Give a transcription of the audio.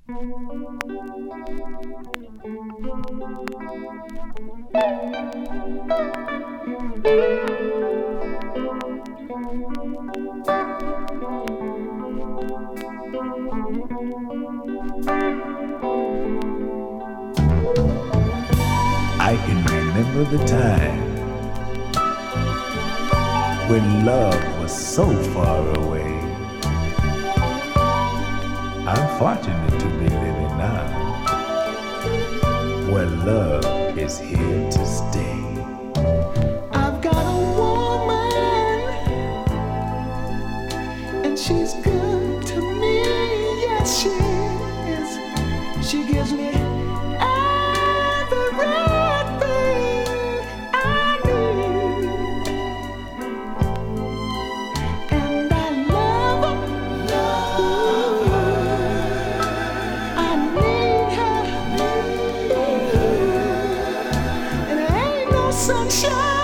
I can remember the time when love was so far away. I'm fortunate to be living now, where love is here to stay. I've got a woman, and she's good to me. Yes, she is. She gives me everything I need, and I love her. I need her, and it ain't no sunshine